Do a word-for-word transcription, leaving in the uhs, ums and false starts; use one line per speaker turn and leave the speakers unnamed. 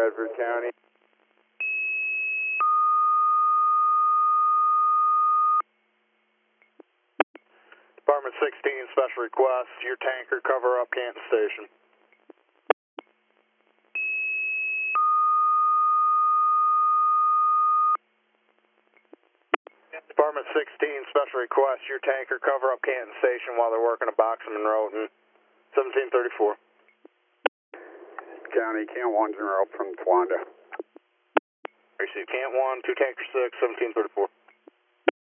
Bradford County. Department sixteen, special request, your tanker cover up Canton Station. Department sixteen, special request, your tanker cover up Canton Station while they're working a Boxman Road and seventeen thirty-four.
County, Canton one, zero from Towanda.
Receive Canton one, two tanker six, seventeen thirty-four.